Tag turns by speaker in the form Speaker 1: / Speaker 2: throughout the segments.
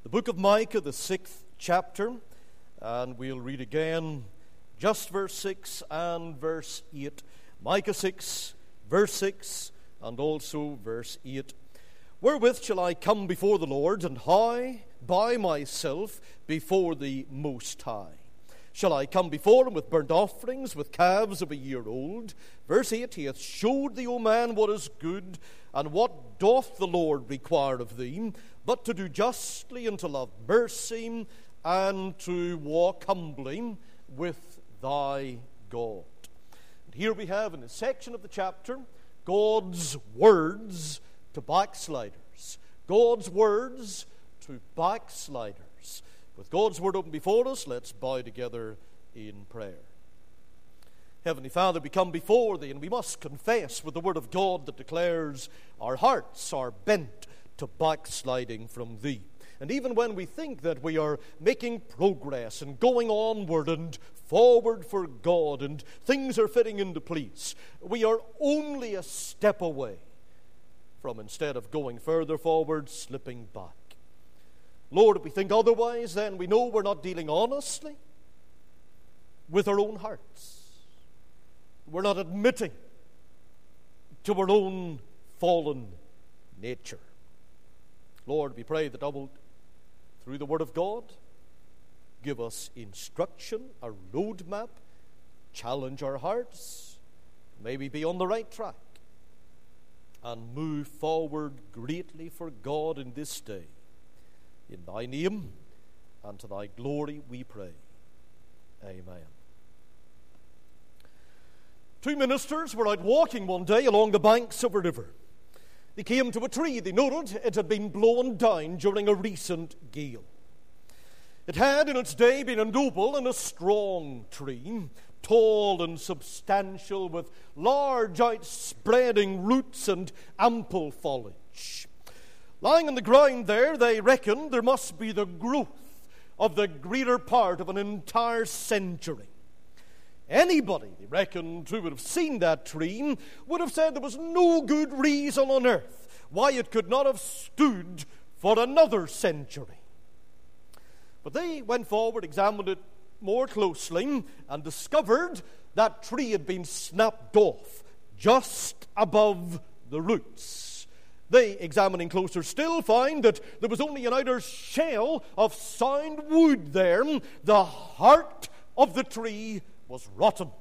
Speaker 1: The book of Micah, the 6th chapter, and we'll read again just verse 6 and verse 8. Micah 6, verse 6, and also verse 8. Wherewith shall I come before the Lord, and how by myself before the Most High? Shall I come before him with burnt offerings, with calves of a year old? Verse 8, He hath showed thee, O man, what is good, and what doth the Lord require of thee, but to do justly, and to love mercy, and to walk humbly with thy God. And here we have in this section of the chapter, God's words to backsliders. God's words to backsliders. With God's word open before us, let's bow together in prayer. Heavenly Father, we come before thee, and we must confess with the word of God that declares our hearts are bent to backsliding from thee. And even when we think that we are making progress and going onward and forward for God and things are fitting into place, we are only a step away from, instead of going further forward, slipping back. Lord, if we think otherwise, then we know we're not dealing honestly with our own hearts. We're not admitting to our own fallen nature. Lord, we pray that thou wilt, through the word of God, give us instruction, a roadmap, challenge our hearts, may we be on the right track, and move forward greatly for God in this day. In thy name and to thy glory we pray. Amen. Two ministers were out walking one day along the banks of a river. They came to a tree. They noted it had been blown down during a recent gale. It had in its day been a noble and a strong tree, tall and substantial, with large outspreading roots and ample foliage. Lying on the ground there, they reckoned there must be the growth of the greater part of an entire century. Anybody, they reckoned, who would have seen that tree would have said there was no good reason on earth why it could not have stood for another century. But they went forward, examined it more closely, and discovered that tree had been snapped off just above the roots. They, examining closer still, found that there was only an outer shell of sound wood there. The heart of the tree was rotten.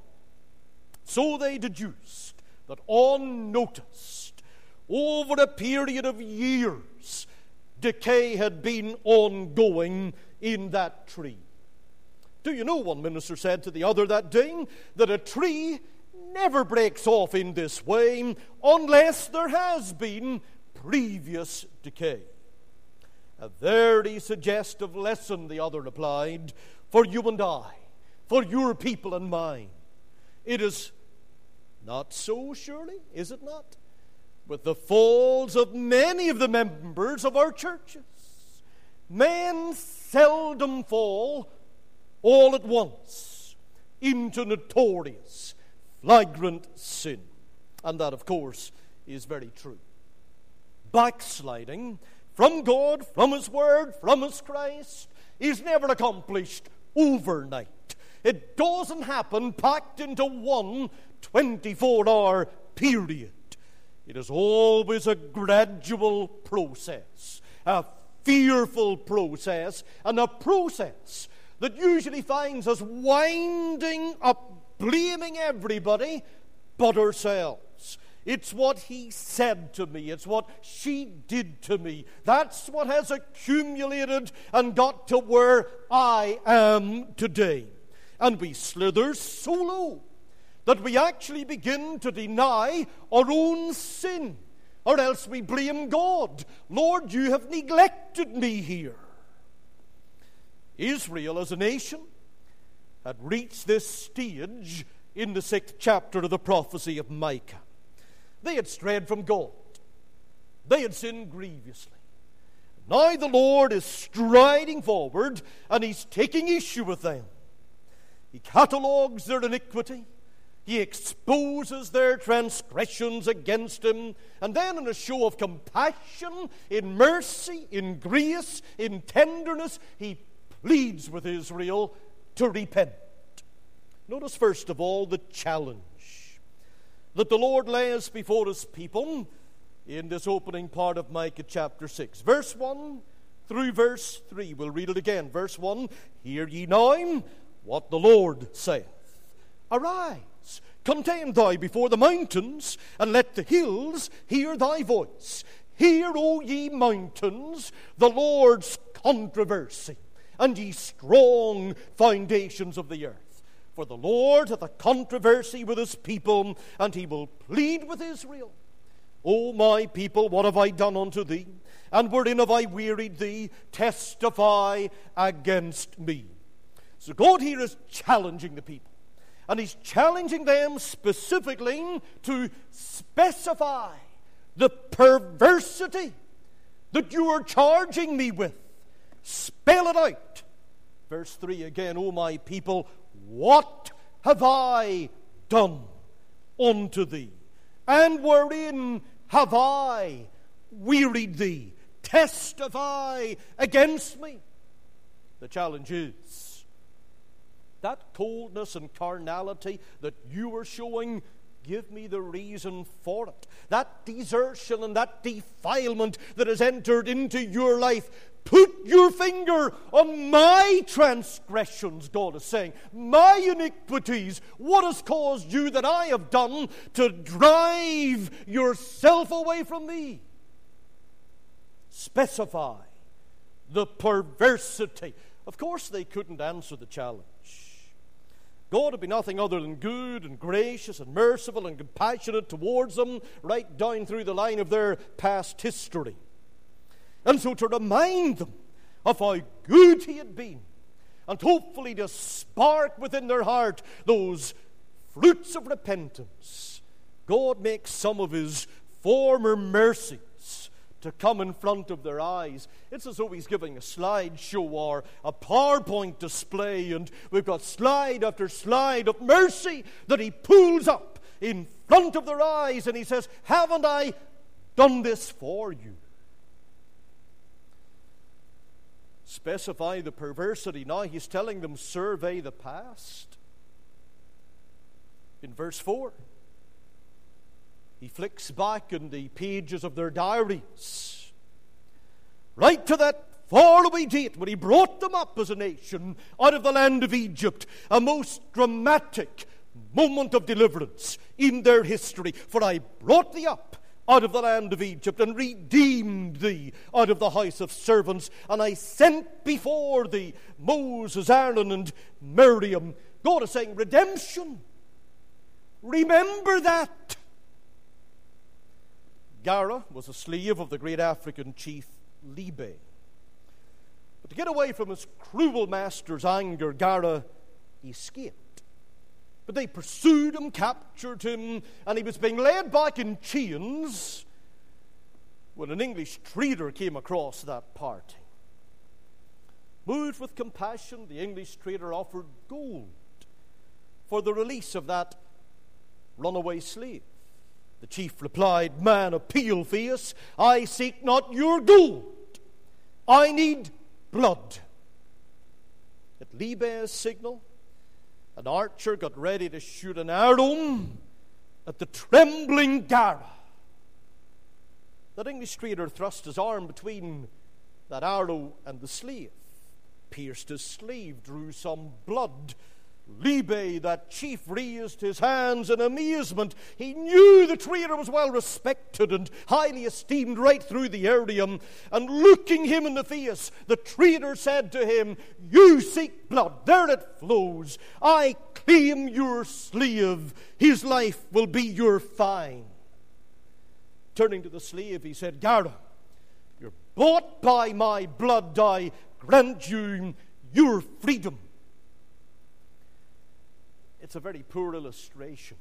Speaker 1: So they deduced that unnoticed, over a period of years, decay had been ongoing in that tree. Do you know, one minister said to the other that day, that a tree never breaks off in this way unless there has been previous decay. A very suggestive lesson, the other replied, for you and I, for your people and mine. It is not so, surely, is it not? With the falls of many of the members of our churches. Men seldom fall all at once into notorious, flagrant sin. And that, of course, is very true. Backsliding from God, from His Word, from His Christ, is never accomplished overnight. It doesn't happen packed into one 24-hour period. It is always a gradual process, a fearful process, and a process that usually finds us winding up, blaming everybody but ourselves. It's what he said to me. It's what she did to me. That's what has accumulated and got to where I am today. And we slither so low that we actually begin to deny our own sin. Or else we blame God. Lord, you have neglected me here. Israel as a nation had reached this stage in the 6th chapter of the prophecy of Micah. They had strayed from God. They had sinned grievously. Now the Lord is striding forward and He's taking issue with them. He catalogues their iniquity. He exposes their transgressions against him. And then in a show of compassion, in mercy, in grace, in tenderness, he pleads with Israel to repent. Notice first of all the challenge that the Lord lays before his people in this opening part of Micah chapter 6. Verse 1 through verse 3. We'll read it again. Verse 1, hear ye now what the Lord saith. Arise, contend thou before the mountains, and let the hills hear thy voice. Hear, O ye mountains, the Lord's controversy, and ye strong foundations of the earth. For the Lord hath a controversy with his people, and he will plead with Israel. O my people, what have I done unto thee? And wherein have I wearied thee? Testify against me. So God here is challenging the people. And he's challenging them specifically to specify the perversity that you are charging me with. Spell it out. Verse 3 again, O my people, what have I done unto thee? And wherein have I wearied thee? Testify against me. The challenge is that coldness and carnality that you are showing, give me the reason for it. That desertion and that defilement that has entered into your life, put your finger on my transgressions, God is saying, my iniquities. What has caused you that I have done to drive yourself away from me? Specify the perversity. Of course they couldn't answer the challenge. God would be nothing other than good and gracious and merciful and compassionate towards them right down through the line of their past history. And so to remind them of how good he had been, and hopefully to spark within their heart those fruits of repentance, God makes some of his former mercies to come in front of their eyes. It's as though he's giving a slideshow or a PowerPoint display, and we've got slide after slide of mercy that he pulls up in front of their eyes, and he says, haven't I done this for you? Specify the perversity. Now he's telling them, survey the past. In verse 4, he flicks back in the pages of their diaries, right to that faraway date when he brought them up as a nation out of the land of Egypt, a most dramatic moment of deliverance in their history. For I brought thee up out of the land of Egypt, and redeemed thee out of the house of servants, and I sent before thee Moses, Aaron, and Miriam. God is saying, redemption. Remember that. Gara was a slave of the great African chief Libe. But to get away from his cruel master's anger, Gara escaped. But they pursued him, captured him, and he was being led back in chains when an English trader came across that party. Moved with compassion, the English trader offered gold for the release of that runaway slave. The chief replied, man of pale face, I seek not your gold. I need blood. At Libe's signal, an archer got ready to shoot an arrow at the trembling Gara. That English trader thrust his arm between that arrow and the slave, pierced his sleeve, drew some blood. Libe, that chief, raised his hands in amazement. He knew the trader was well respected and highly esteemed right through the area. And looking him in the face, the trader said to him, you seek blood, there it flows. I claim your slave. His life will be your fine. Turning to the slave, he said, Gara, you're bought by my blood. I grant you your freedom. It's a very poor illustration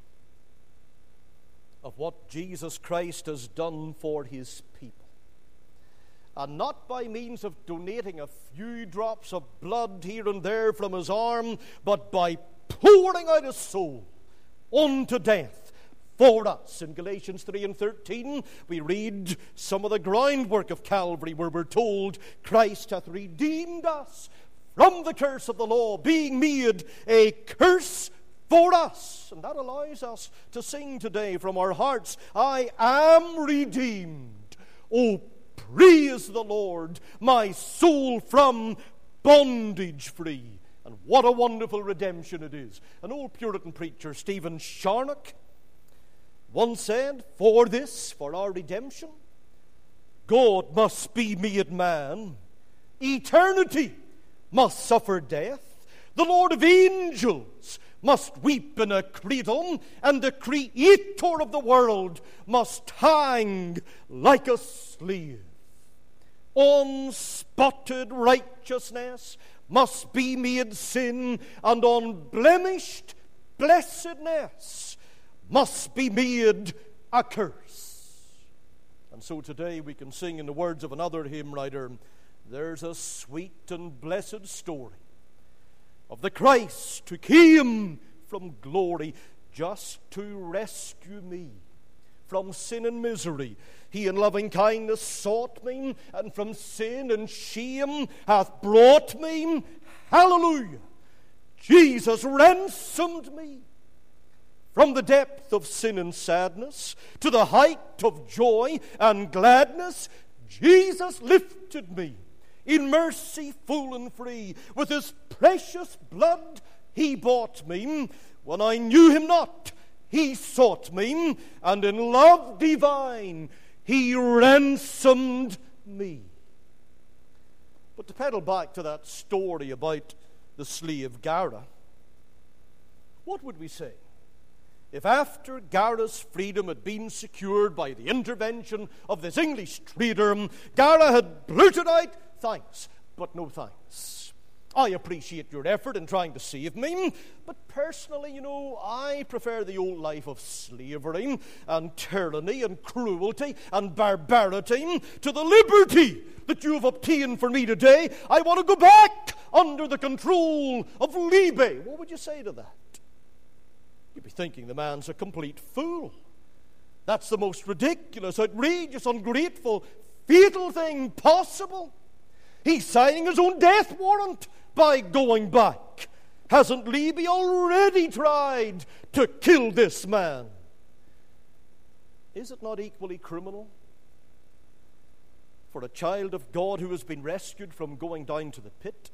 Speaker 1: of what Jesus Christ has done for his people. And not by means of donating a few drops of blood here and there from his arm, but by pouring out his soul unto death for us. In Galatians 3 and 13, we read some of the groundwork of Calvary, where we're told Christ hath redeemed us from the curse of the law, being made a curse for us. And that allows us to sing today from our hearts, I am redeemed. Oh, praise the Lord, my soul from bondage free. And what a wonderful redemption it is. An old Puritan preacher, Stephen Charnock, once said, for this, for our redemption, God must be made man. Eternity must suffer death. The Lord of angels must weep in a cradle, and the Creator of the world must hang like a slave. Unspotted righteousness must be made sin, and unblemished blessedness must be made a curse. And so today we can sing in the words of another hymn writer, there's a sweet and blessed story of the Christ who came from glory just to rescue me from sin and misery. He in loving kindness sought me, and from sin and shame hath brought me. Hallelujah! Jesus ransomed me from the depth of sin and sadness to the height of joy and gladness. Jesus lifted me in mercy full and free. With his precious blood he bought me. When I knew him not, he sought me, and in love divine he ransomed me. But to pedal back to that story about the slave Gara, what would we say if after Gara's freedom had been secured by the intervention of this English trader, Gara had blurted out, thanks, but no thanks. I appreciate your effort in trying to save me, but personally, I prefer the old life of slavery and tyranny and cruelty and barbarity to the liberty that you have obtained for me today. I want to go back under the control of Libe. What would you say to that? You'd be thinking the man's a complete fool. That's the most ridiculous, outrageous, ungrateful, fatal thing possible. He's signing his own death warrant by going back. Hasn't Libe already tried to kill this man? Is it not equally criminal for a child of God who has been rescued from going down to the pit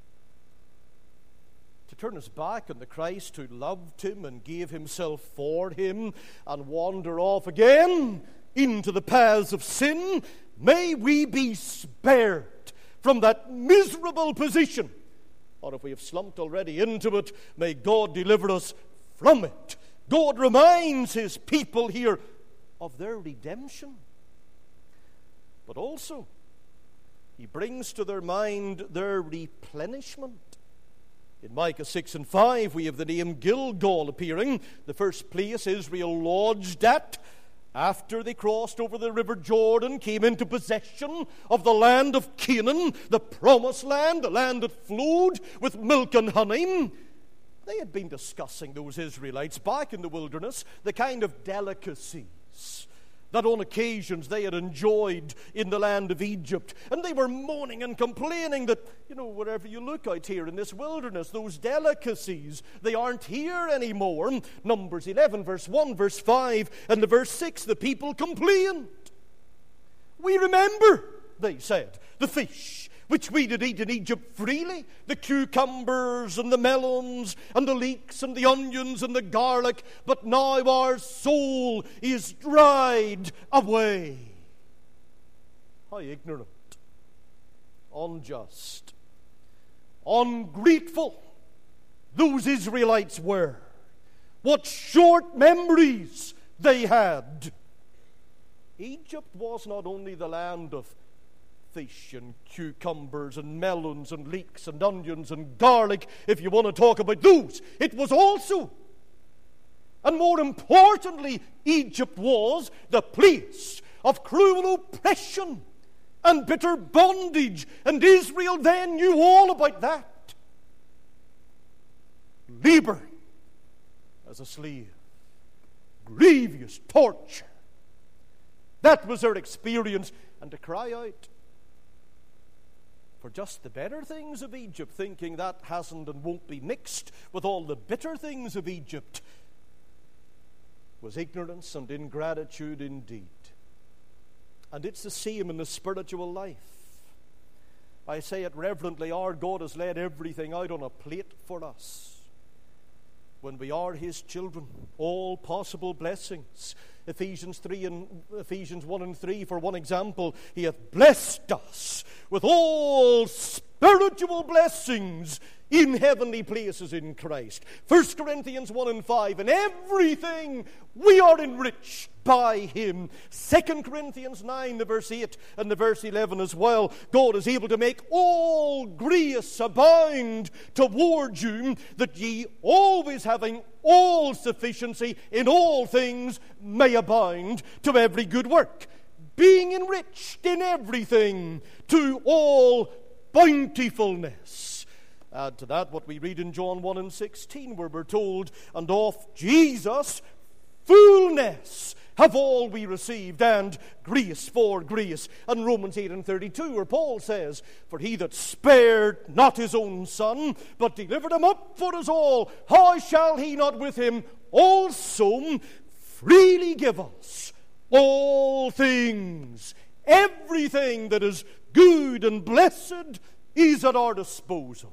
Speaker 1: to turn his back on the Christ who loved him and gave himself for him and wander off again into the paths of sin? May we be spared from that miserable position. Or if we have slumped already into it, may God deliver us from it. God reminds his people here of their redemption. But also, he brings to their mind their replenishment. In Micah 6 and 5, we have the name Gilgal appearing, the first place Israel lodged at after they crossed over the river Jordan, came into possession of the land of Canaan, the promised land, the land that flowed with milk and honey. They had been discussing, those Israelites, back in the wilderness, the kind of delicacies that on occasions they had enjoyed in the land of Egypt. And they were moaning and complaining that, wherever you look out here in this wilderness, those delicacies, they aren't here anymore. Numbers 11, verse 1, verse 5, and the verse 6, the people complained. We remember, they said, the fish which we did eat in Egypt freely, the cucumbers and the melons and the leeks and the onions and the garlic, but now our soul is dried away. How ignorant, unjust, ungrateful those Israelites were. What short memories they had. Egypt was not only the land of fish and cucumbers and melons and leeks and onions and garlic, if you want to talk about those. It was also, and more importantly, Egypt was the place of cruel oppression and bitter bondage, and Israel then knew all about that. Labor as a slave. grievous torture. That was their experience. And to cry out for just the better things of Egypt, thinking that hasn't and won't be mixed with all the bitter things of Egypt, was ignorance and ingratitude indeed. And it's the same in the spiritual life. I say it reverently, our God has laid everything out on a plate for us. When we are His children, all possible blessings. Ephesians 1 and 3, for one example, He hath blessed us with all spiritual blessings in heavenly places in Christ. 1 Corinthians 1 and 5, in everything we are enriched by Him. 2 Corinthians 9, the verse 8 and the verse 11 as well. God is able to make all grace abound toward you, that ye always having all sufficiency in all things may abound to every good work, being enriched in everything to all bountifulness. Add to that what we read in John 1 and 16, where we're told, and of Jesus fullness have all we received, and grace for grace. And Romans 8 and 32, where Paul says, for he that spared not his own son, but delivered him up for us all, how shall he not with him also freely give us all things? Everything that is good and blessed is at our disposal.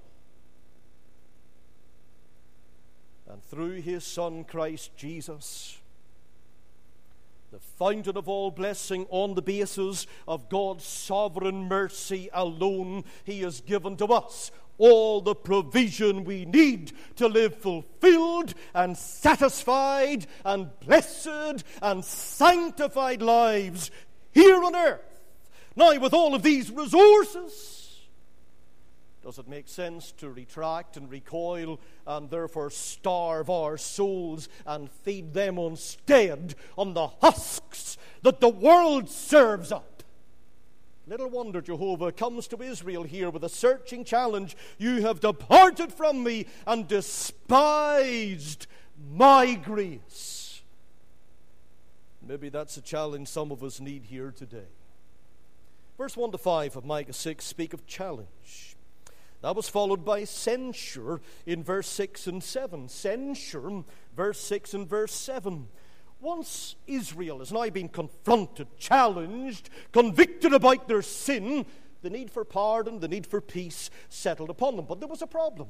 Speaker 1: And through His Son, Christ Jesus, the fountain of all blessing, on the basis of God's sovereign mercy alone, He has given to us all the provision we need to live fulfilled and satisfied and blessed and sanctified lives here on earth. Now, with all of these resources, does it make sense to retract and recoil and therefore starve our souls and feed them instead on the husks that the world serves up? Little wonder Jehovah comes to Israel here with a searching challenge. You have departed from me and despised my grace. Maybe that's a challenge some of us need here today. Verse 1 to 5 of Micah 6 speak of challenge. That was followed by censure in verse 6 and 7. Censure, verse 6 and verse 7. Once Israel has now been confronted, challenged, convicted about their sin, the need for pardon, the need for peace settled upon them. But there was a problem.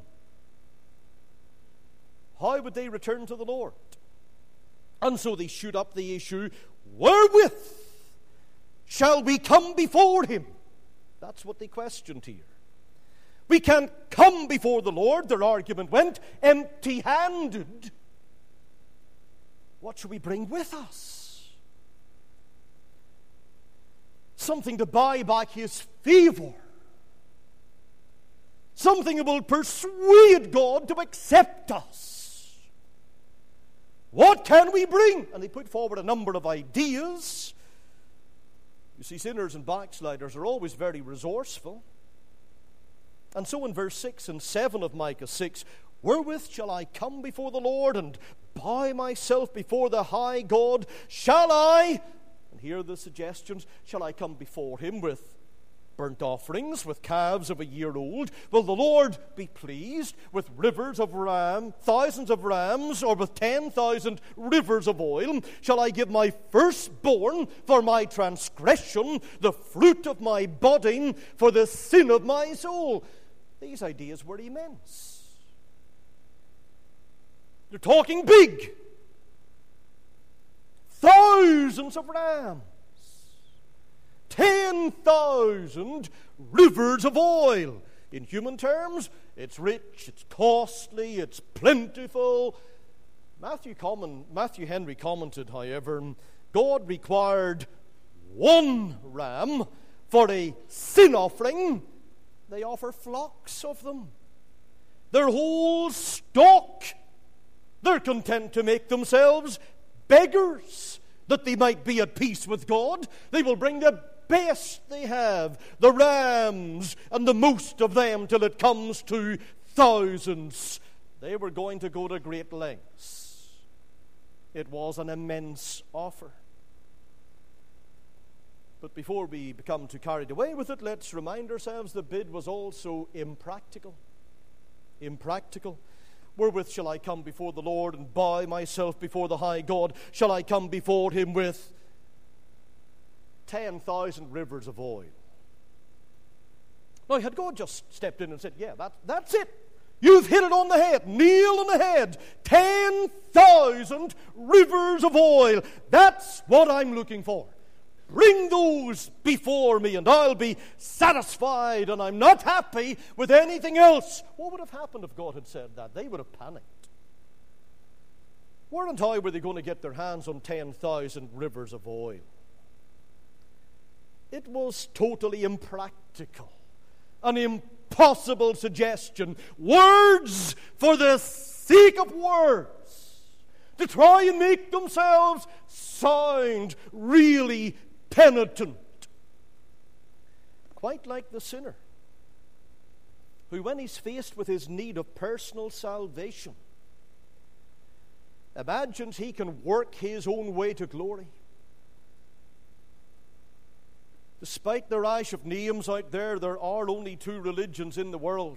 Speaker 1: How would they return to the Lord? And so they shoot up the issue, wherewith shall we come before Him? That's what they questioned here. We can't come before the Lord, their argument went, empty-handed. What should we bring with us? Something to buy back His favor. Something that will persuade God to accept us. What can we bring? And they put forward a number of ideas. You see, sinners and backsliders are always very resourceful. And so in verse 6 and 7 of Micah 6, wherewith shall I come before the Lord and bow myself before the high God? Shall I, and here are the suggestions, shall I come before Him with burnt offerings, with calves of a year old? Will the Lord be pleased with rivers of thousands of rams, or with 10,000 rivers of oil? Shall I give my firstborn for my transgression, the fruit of my body for the sin of my soul? These ideas were immense. They're talking big. Thousands of rams. 10,000 rivers of oil. In human terms, it's rich, it's costly, it's plentiful. Matthew Henry commented, however, God required one ram for a sin offering. They offer flocks of them. Their whole stock. They're content to make themselves beggars, that they might be at peace with God. They will bring the best they have, the rams, and the most of them, till it comes to thousands. They were going to go to great lengths. It was an immense offer. But before we become too carried away with it, let's remind ourselves the bid was also impractical. Impractical. Wherewith shall I come before the Lord and bow myself before the high God? Shall I come before him with 10,000 rivers of oil? Now, had God just stepped in and said, yeah, that's it. You've hit it on the head, nail on the head. 10,000 rivers of oil. That's what I'm looking for. Bring those before me and I'll be satisfied, and I'm not happy with anything else. What would have happened if God had said that? They would have panicked. Where and how were they going to get their hands on 10,000 rivers of oil? It was totally impractical, an impossible suggestion. Words for the sake of words, to try and make themselves sound really penitent. Quite like the sinner who, when he's faced with his need of personal salvation, imagines he can work his own way to glory. Despite the rash of names out there are only two religions in the world.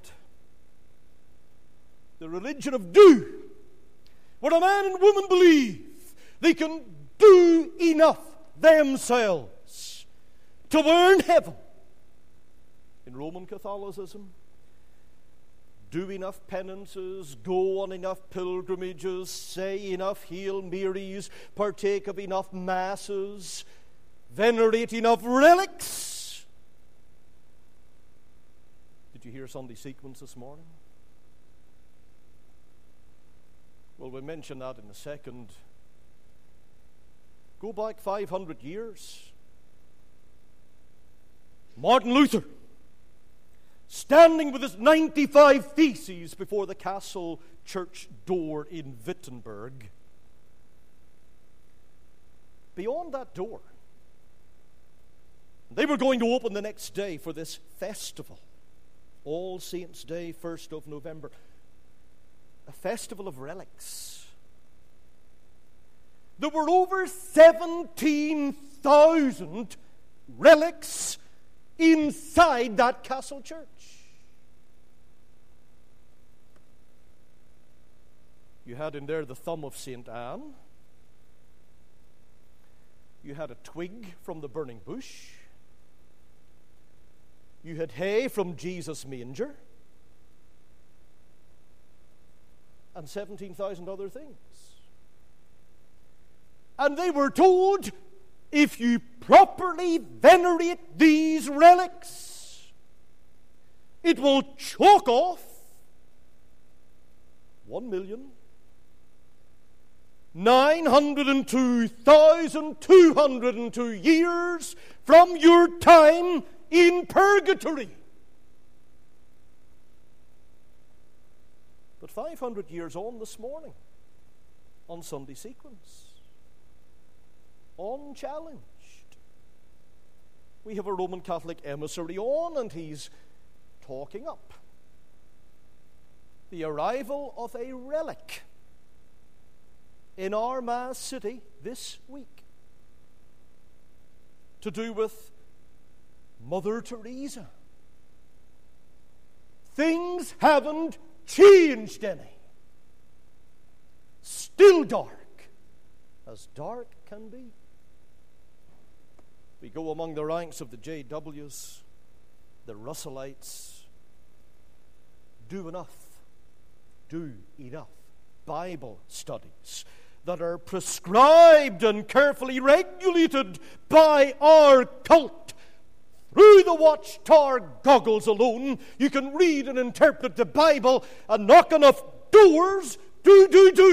Speaker 1: The religion of do, where a man and woman believe they can do enough themselves to earn heaven. In Roman Catholicism, do enough penances, go on enough pilgrimages, say enough Hail Marys, partake of enough masses, venerate enough relics. Did you hear Sunday sequence this morning? Well, we'll mention that in a second. Go back 500 years. Martin Luther, standing with his 95 Theses before the castle church door in Wittenberg. Beyond that door, they were going to open the next day for this festival, All Saints' Day, 1st of November, a festival of relics. There were over 17,000 relics inside that castle church. You had in there the thumb of St. Anne. You had a twig from the burning bush. You had hay from Jesus' manger. And 17,000 other things. And they were told, if you properly venerate these relics, it will choke off 1,902,202 years from your time in purgatory. But 500 years on this morning, on Sunday sequence, unchallenged, we have a Roman Catholic emissary on, and he's talking up the arrival of a relic in Armagh City this week to do with Mother Teresa. Things haven't changed any. Still dark, as dark can be. We go among the ranks of the JWs, the Russellites. Do enough Bible studies that are prescribed and carefully regulated by our cult. Through the watchtower goggles alone, you can read and interpret the Bible and knock enough doors. Do.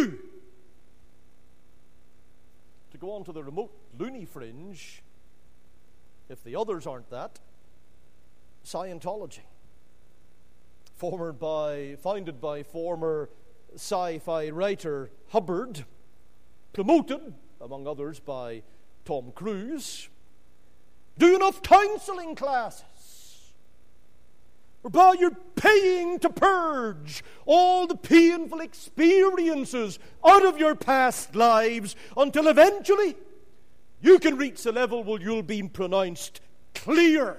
Speaker 1: To go on to the remote loony fringe, if the others aren't that, Scientology. Founded by former sci-fi writer Hubbard, promoted, among others, by Tom Cruise. Do enough counseling classes. whereby you're paying to purge all the painful experiences out of your past lives until eventually you can reach the level where you'll be pronounced clear.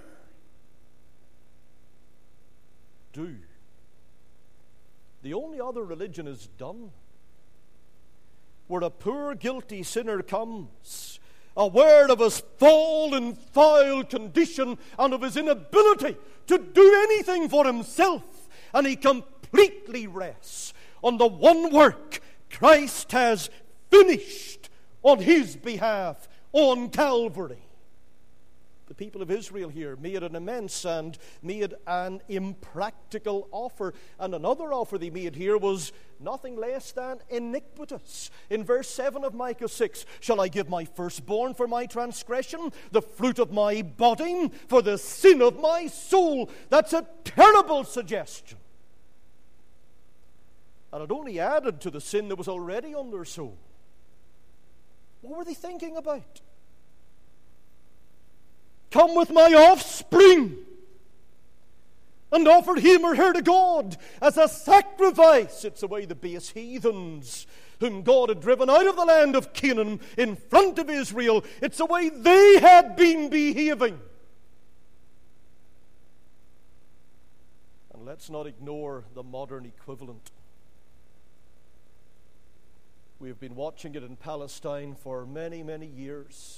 Speaker 1: Do. The only other religion is done, where a poor guilty sinner comes, aware of his fallen, foul condition and of his inability to do anything for himself, and he completely rests on the one work Christ has finished on his behalf on Calvary. The people of Israel here made an immense and made an impractical offer. And another offer they made here was nothing less than iniquitous. In verse 7 of Micah 6, shall I give my firstborn for my transgression, the fruit of my body for the sin of my soul? That's a terrible suggestion. And it only added to the sin that was already on their soul. What were they thinking about? Come with my offspring and offer him or her to God as a sacrifice. It's the way the base heathens whom God had driven out of the land of Canaan in front of Israel, it's the way they had been behaving. And let's not ignore the modern equivalent. We've been watching it in Palestine for many, many years.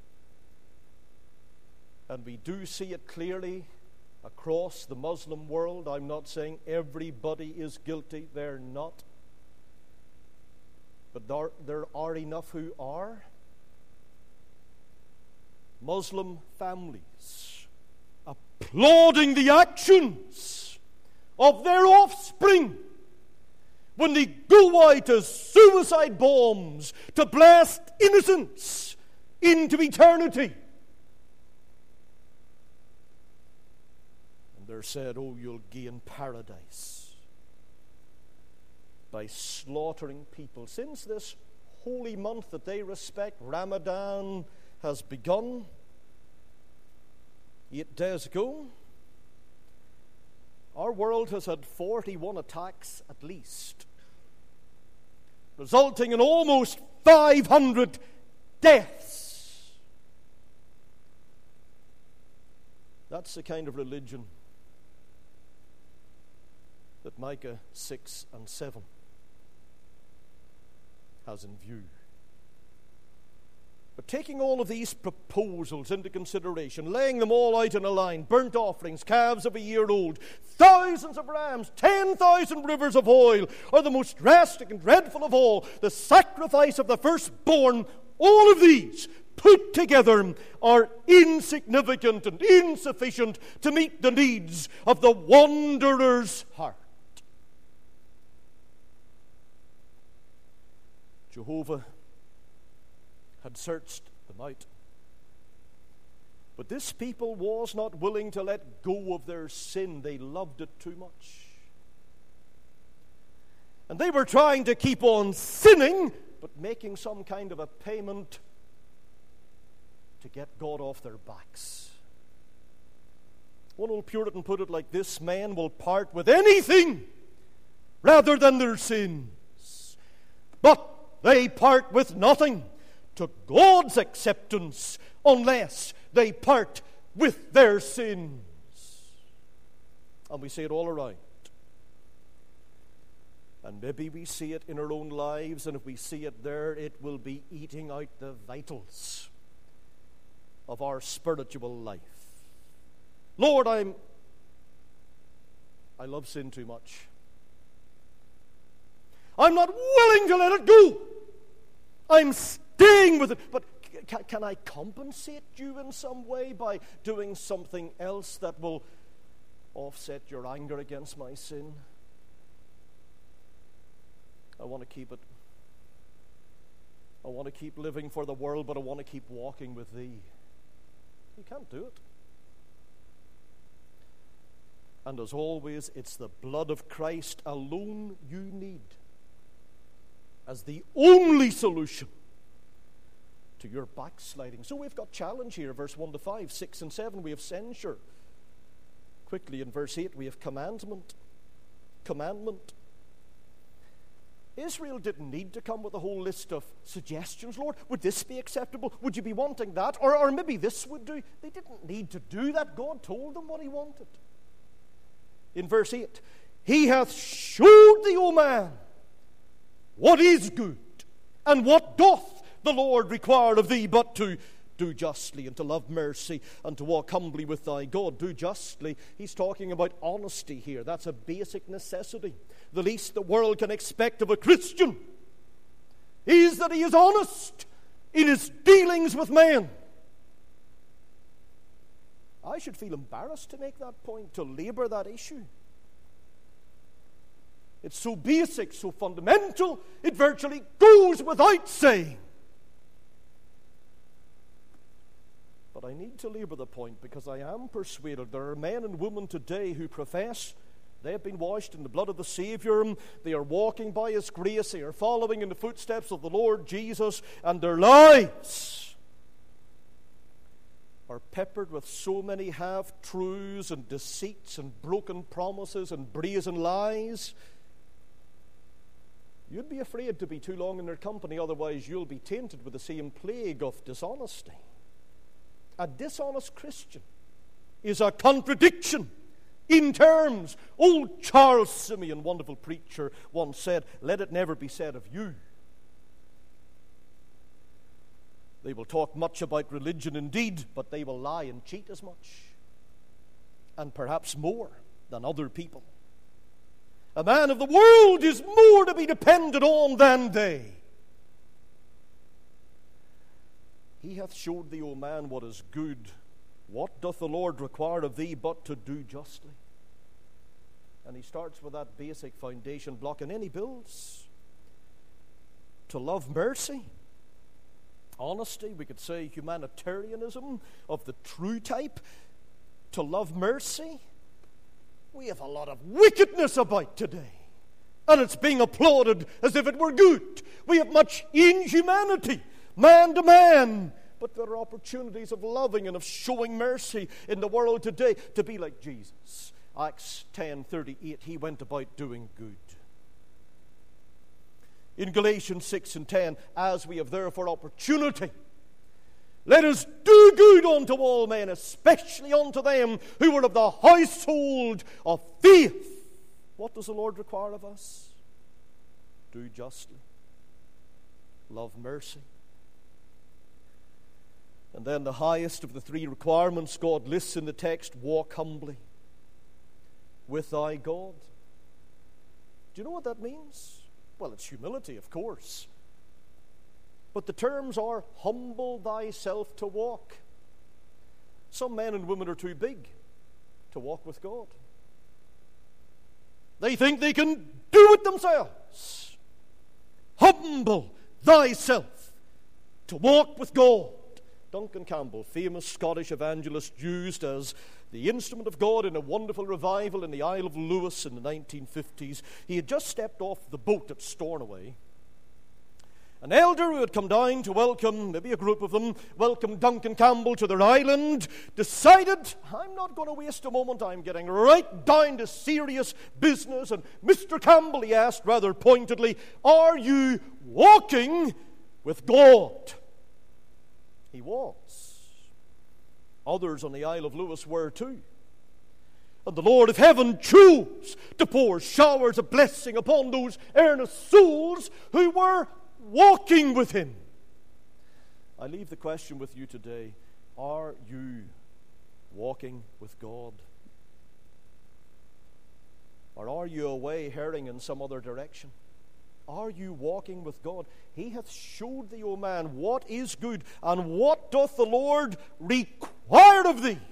Speaker 1: And we do see it clearly across the Muslim world. I'm not saying everybody is guilty. They're not. But there are enough who are. Muslim families applauding the actions of their offspring when they go out as suicide bombs to blast innocents into eternity. They're said, oh, you'll gain paradise by slaughtering people. Since this holy month that they respect, Ramadan, has begun 8 days ago, our world has had 41 attacks at least, resulting in almost 500 deaths. That's the kind of religion that Micah 6 and 7 has in view. But taking all of these proposals into consideration, laying them all out in a line, burnt offerings, calves of a year old, thousands of rams, 10,000 rivers of oil, or the most drastic and dreadful of all, the sacrifice of the firstborn, all of these put together are insignificant and insufficient to meet the needs of the wanderer's heart. Jehovah had searched them out. But this people was not willing to let go of their sin. They loved it too much. And they were trying to keep on sinning, but making some kind of a payment to get God off their backs. One old Puritan put it like this: men will part with anything rather than their sins. But they part with nothing to God's acceptance unless they part with their sins. And we see it all around. And maybe we see it in our own lives, and if we see it there, it will be eating out the vitals of our spiritual life. Lord, I love sin too much. I'm not willing to let it go. I'm staying with it. But can I compensate you in some way by doing something else that will offset your anger against my sin? I want to keep it. I want to keep living for the world, but I want to keep walking with Thee. You can't do it. And as always, it's the blood of Christ alone you need as the only solution to your backsliding. So we've got challenge here, verse 1 to 5, 6 and 7. We have censure. Quickly, in verse 8, we have commandment. Commandment. Israel didn't need to come with a whole list of suggestions. Lord, would this be acceptable? Would you be wanting that? Or maybe this would do. They didn't need to do that. God told them what he wanted. In verse 8, he hath showed thee, O man, what is good, and what doth the Lord require of thee but to do justly, and to love mercy, and to walk humbly with thy God. Do justly. He's talking about honesty here. That's a basic necessity. The least the world can expect of a Christian is that he is honest in his dealings with men. I should feel embarrassed to make that point, to labor that issue. It's so basic, so fundamental, it virtually goes without saying. But I need to labor the point because I am persuaded there are men and women today who profess they have been washed in the blood of the Savior. They are walking by his grace. They are following in the footsteps of the Lord Jesus. And their lives are peppered with so many half-truths and deceits and broken promises and brazen lies. You'd be afraid to be too long in their company, otherwise you'll be tainted with the same plague of dishonesty. A dishonest Christian is a contradiction in terms. Old Charles Simeon, wonderful preacher, once said, "Let it never be said of you. They will talk much about religion indeed, but they will lie and cheat as much, and perhaps more than other people. A man of the world is more to be depended on than they. He hath showed thee, O man, what is good. What doth the Lord require of thee but to do justly?" And he starts with that basic foundation block, and then he builds. To love mercy, honesty, we could say humanitarianism of the true type. To love mercy. We have a lot of wickedness about today, and it's being applauded as if it were good. We have much inhumanity, man to man. But there are opportunities of loving and of showing mercy in the world today to be like Jesus. Acts 10:38, he went about doing good. In Galatians 6 and 10, as we have therefore opportunity, let us do good unto all men, especially unto them who are of the household of faith. What does the Lord require of us? Do justly. Love mercy. And then the highest of the three requirements God lists in the text, walk humbly with thy God. Do you know what that means? Well, it's humility, of course. But the terms are humble thyself to walk. Some men and women are too big to walk with God. They think they can do it themselves. Humble thyself to walk with God. Duncan Campbell, famous Scottish evangelist, used as the instrument of God in a wonderful revival in the Isle of Lewis in the 1950s. He had just stepped off the boat at Stornoway. An elder who had come down to welcome, maybe a group of them, welcome Duncan Campbell to their island, decided, I'm not going to waste a moment, I'm getting right down to serious business. And Mr. Campbell, he asked rather pointedly, are you walking with God? He was. Others on the Isle of Lewis were too. And the Lord of heaven chose to pour showers of blessing upon those earnest souls who were walking with him. I leave the question with you today. Are you walking with God? Or are you away herring in some other direction? Are you walking with God? He hath showed thee, O man, what is good, and what doth the Lord require of thee?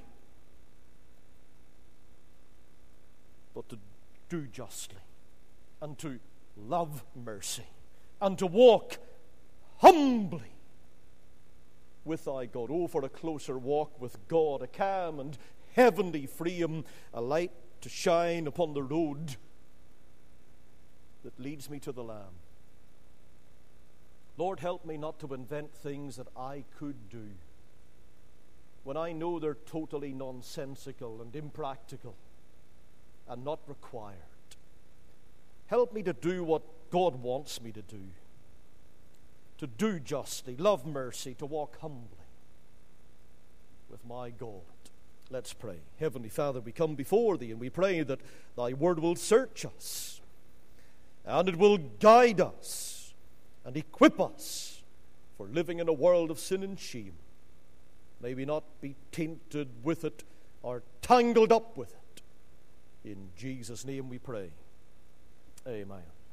Speaker 1: But to do justly, and to love mercy, and to walk humbly with thy God. Oh, for a closer walk with God, a calm and heavenly freedom, a light to shine upon the road that leads me to the Lamb. Lord, help me not to invent things that I could do when I know they're totally nonsensical and impractical. and not required. Help me to do what God wants me to do justly, love mercy, to walk humbly with my God. Let's pray. Heavenly Father, we come before Thee and we pray that Thy Word will search us and it will guide us and equip us for living in a world of sin and shame. May we not be tainted with it or tangled up with it. In Jesus' name we pray. Amen.